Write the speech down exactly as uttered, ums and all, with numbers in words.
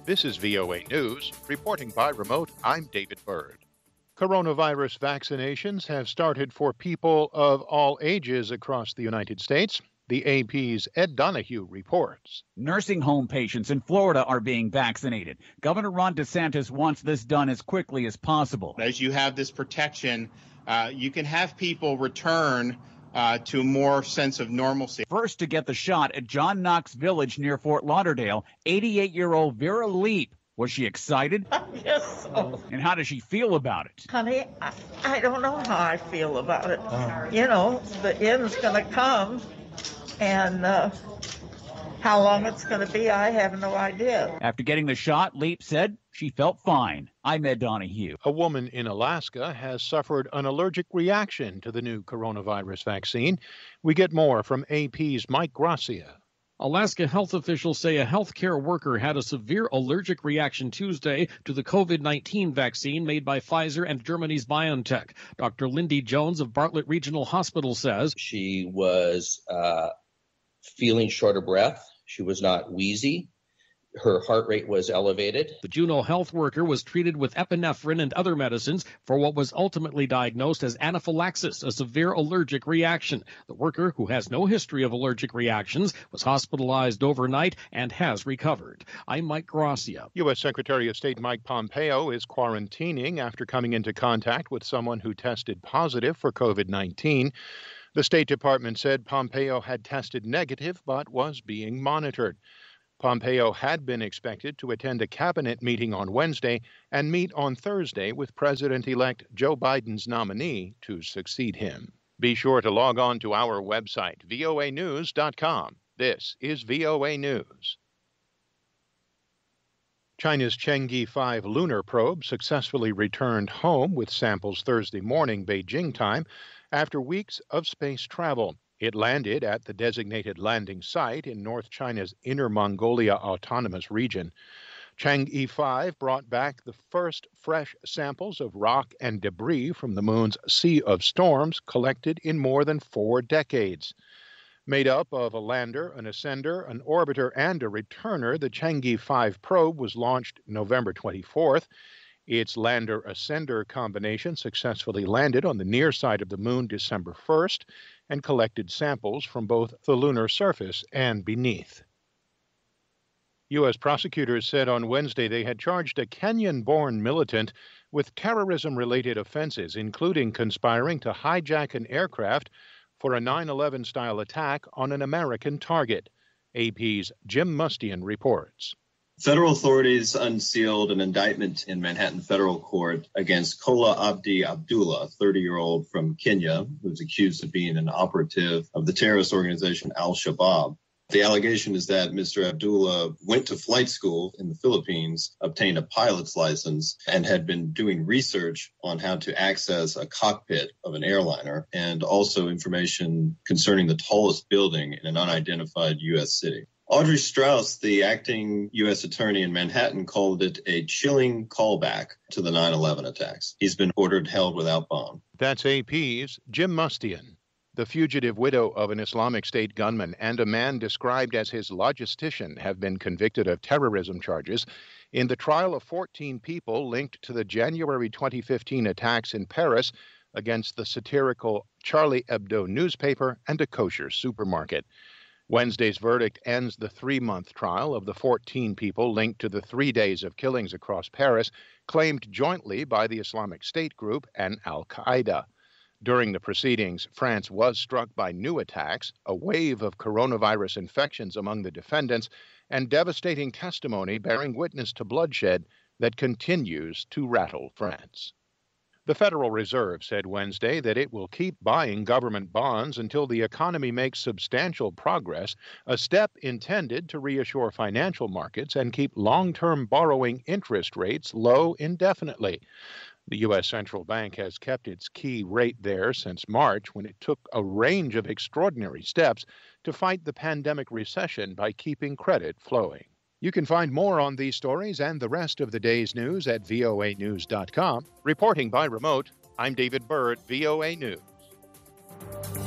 This is V O A News. Reporting by remote, I'm David Byrd. Coronavirus vaccinations have started for people of all ages across the United States. The A P's Ed Donahue reports. Nursing home patients in Florida are being vaccinated. Governor Ron DeSantis wants this done as quickly as possible. As you have this protection, uh, you can have people return uh, to a more sense of normalcy. First to get the shot at John Knox Village near Fort Lauderdale, eighty-eight-year-old Vera Leap. Was she excited? Yes. So. And how does she feel about it? Honey, I, I don't know how I feel about it. Oh. You know, the end's going to come, and uh, how long it's going to be, I have no idea. After getting the shot, Leap said she felt fine. I'm Ed Donahue. A woman in Alaska has suffered an allergic reaction to the new coronavirus vaccine. We get more from A P's Mike Gracia. Alaska health officials say a healthcare worker had a severe allergic reaction Tuesday to the COVID nineteen vaccine made by Pfizer and Germany's BioNTech. Doctor Lindy Jones of Bartlett Regional Hospital says she was uh, feeling short of breath. She was not wheezy. Her heart rate was elevated. The Juneau health worker was treated with epinephrine and other medicines for what was ultimately diagnosed as anaphylaxis, a severe allergic reaction. The worker, who has no history of allergic reactions, was hospitalized overnight and has recovered. I'm Mike Gracia. U S. Secretary of State Mike Pompeo is quarantining after coming into contact with someone who tested positive for COVID nineteen. The State Department said Pompeo had tested negative but was being monitored. Pompeo had been expected to attend a cabinet meeting on Wednesday and meet on Thursday with President-elect Joe Biden's nominee to succeed him. Be sure to log on to our website, V O A news dot com. This is V O A News. China's Chang'e five lunar probe successfully returned home with samples Thursday morning Beijing time after weeks of space travel. It landed at the designated landing site in North China's Inner Mongolia Autonomous Region. Chang'e five brought back the first fresh samples of rock and debris from the moon's Sea of Storms collected in more than four decades. Made up of a lander, an ascender, an orbiter, and a returner, the Chang'e five probe was launched November twenty-fourth. Its lander-ascender combination successfully landed on the near side of the moon December first and collected samples from both the lunar surface and beneath. U S prosecutors said on Wednesday they had charged a Kenyan-born militant with terrorism-related offenses, including conspiring to hijack an aircraft for a nine eleven-style attack on an American target. A P's Jim Mustian reports. Federal authorities unsealed an indictment in Manhattan federal court against Kola Abdi Abdullah, a thirty-year-old from Kenya, who's accused of being an operative of the terrorist organization Al-Shabaab. The allegation is that Mister Abdullah went to flight school in the Philippines, obtained a pilot's license, and had been doing research on how to access a cockpit of an airliner, and also information concerning the tallest building in an unidentified U S city. Audrey Strauss, the acting U S attorney in Manhattan, called it a chilling callback to the nine eleven attacks. He's been ordered held without bond. That's A P's Jim Mustian. The fugitive widow of an Islamic State gunman and a man described as his logistician have been convicted of terrorism charges in the trial of fourteen people linked to the January twenty fifteen attacks in Paris against the satirical Charlie Hebdo newspaper and a kosher supermarket. Wednesday's verdict ends the three-month trial of the fourteen people linked to the three days of killings across Paris, claimed jointly by the Islamic State group and al-Qaeda. During the proceedings, France was struck by new attacks, a wave of coronavirus infections among the defendants, and devastating testimony bearing witness to bloodshed that continues to rattle France. The Federal Reserve said Wednesday that it will keep buying government bonds until the economy makes substantial progress, a step intended to reassure financial markets and keep long-term borrowing interest rates low indefinitely. The U S Central Bank has kept its key rate there since March, when it took a range of extraordinary steps to fight the pandemic recession by keeping credit flowing. You can find more on these stories and the rest of the day's news at V O A news dot com. Reporting by remote, I'm David Byrd, V O A News.